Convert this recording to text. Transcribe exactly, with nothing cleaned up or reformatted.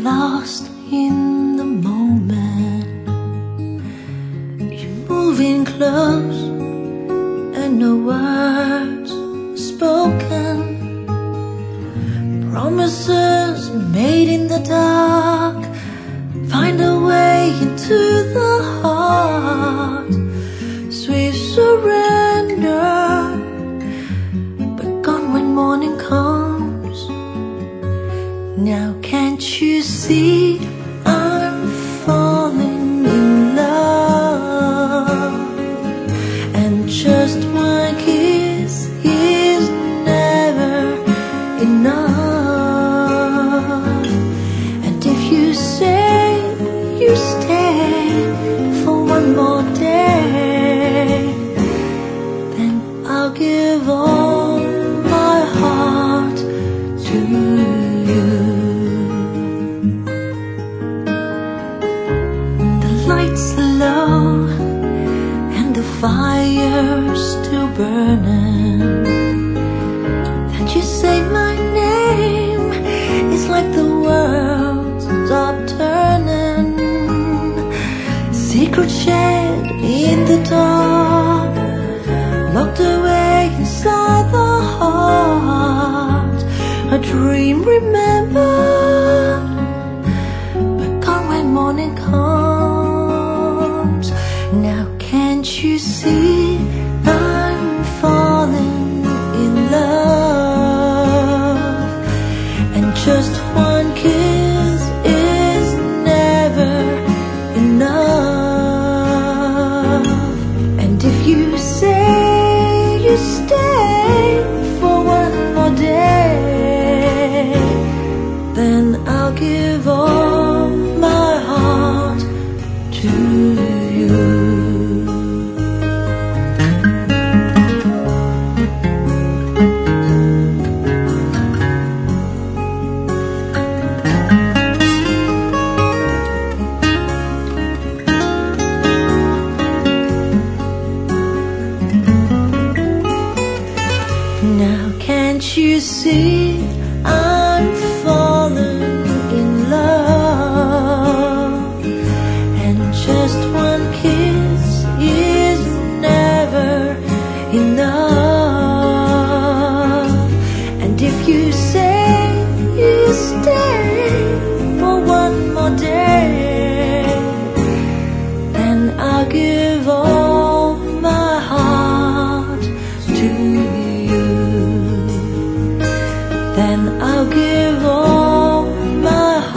lost in the moment. You're moving close and no words spoken. Promises made in the dark find a way into the heart. Sweet surrender, but gone when morning comes. Now can't you see I'm falling in love? And just one kiss is never enough. And if you say you stay for one more day, then I'll give all my heart to you. The lights are low and the fire's still burning. That you say my name is like the world stopped turning. Secret shared in the dark, locked away inside the heart. A dream remembered, but gone when morning comes. Now can't you see I'm falling in love? And just one kiss is never enough. And if you say you stay for one more day, then I'll give all my heart to you. Now can't you see I'm falling in love? And just one kiss is never enough. And if you say you stay for one more day, then I'll give all my heart to you. Then I'll give all my heart.